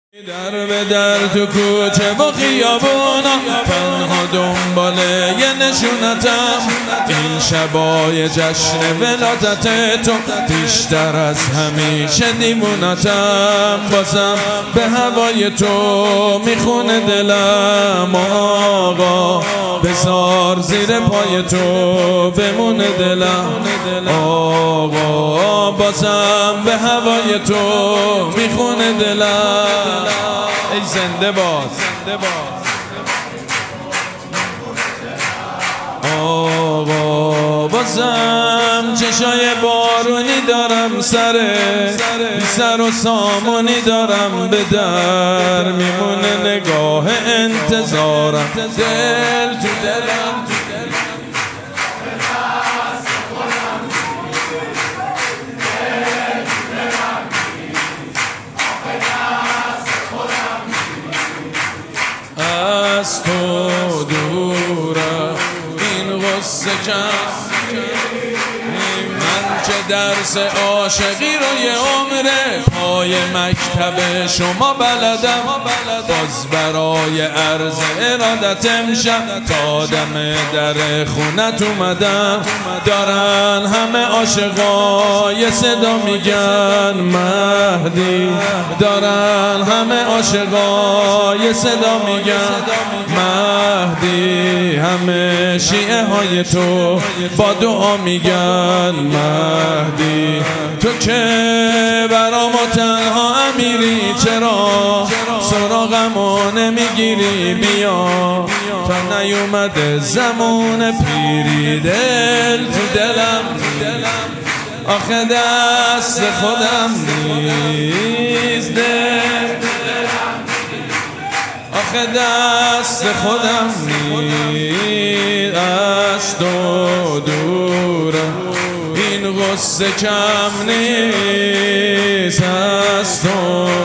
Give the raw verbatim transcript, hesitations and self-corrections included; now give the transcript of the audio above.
در به در تو کوچه و خیابونا تنها دنبال یه نشونتم، این شبای جشن ولادت تو بیشتر از همیشه دیوونتم. بازم به هوای تو میخونه دلم، آقا بذار زیر پای تو بمونه دلم. آقا بازم به هوای تو میخونه دلم. ای زنده باز آقا بازم چشای بارونی دارم، سر سر و سامونی دارم، به در میمونه نگاه انتظارم. دل تو دلم از تو دورم، این غصه کم من که درس عاشقی رو یه عمره پای مکتب شما بلدم. باز برای عرض ارادت امشب تا دم در خونت اومدم. دارن همه عاشقا یه صدا میگن مهدی، دارن همه عاشقا یه صدا میگن مهدی، همه شیعه های تو با دعا میگن مهدی. تو که برامو تنها امیری، چرا سراغمو نمیگیری؟ بیا تا نیومده زمان پیری. دل تو دلم آخه دست خودم نیست، آخه دست خودم نیست. از تو دورم این غصه کم نیست، از تو